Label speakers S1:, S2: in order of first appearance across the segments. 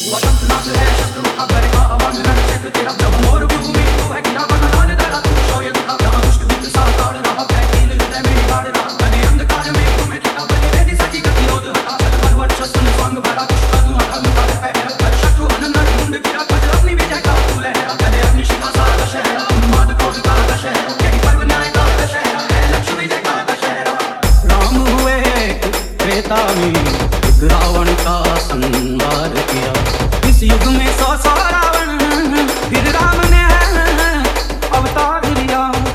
S1: एक रावण का संहार किया। इस युग में 100 रावण, फिर राम ने अवतार लिया।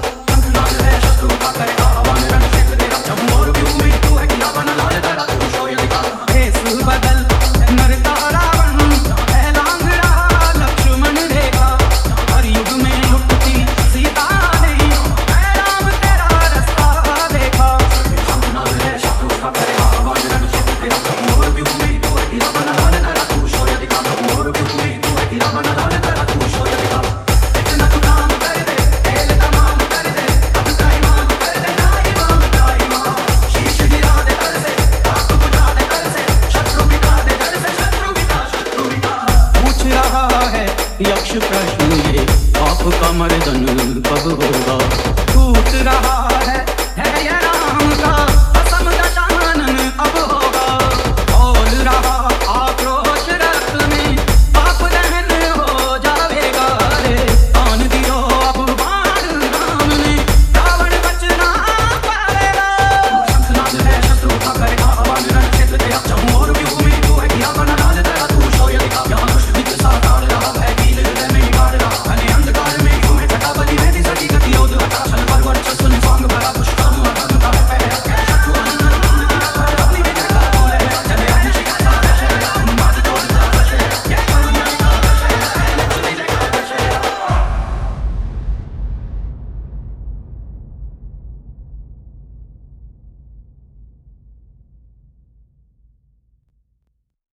S1: भेष बदल मरता रावण, लांग रहा लक्ष्मण रेखा। हर युग में लुटती सीता नहीं, राम तेरा रास्ता देखा। यक्ष प्रश्न ये आपका मर्दन कब होगा? टूट रहा